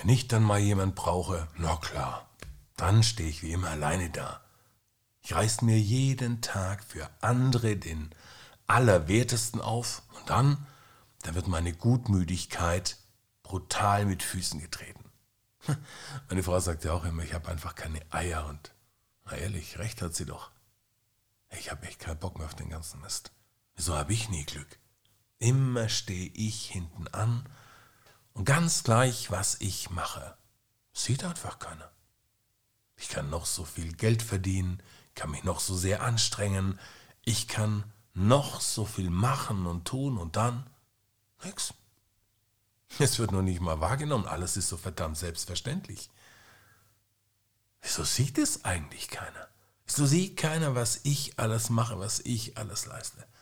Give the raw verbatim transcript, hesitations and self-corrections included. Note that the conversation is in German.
Wenn ich dann mal jemand brauche, na klar, dann stehe ich wie immer alleine da. Ich reiß mir jeden Tag für andere den Allerwertesten auf und dann, dann wird meine Gutmütigkeit brutal mit Füßen getreten. Meine Frau sagt ja auch immer, ich habe einfach keine Eier und, na ehrlich, recht hat sie doch. Ich habe echt keinen Bock mehr auf den ganzen Mist. Wieso habe ich nie Glück? Immer stehe ich hinten an und ganz gleich, was ich mache, sieht einfach keiner. Ich kann noch so viel Geld verdienen, kann mich noch so sehr anstrengen, ich kann noch so viel machen und tun und dann nix. Es wird noch nicht mal wahrgenommen, alles ist so verdammt selbstverständlich. Wieso sieht es eigentlich keiner? Wieso sieht keiner, was ich alles mache, was ich alles leiste?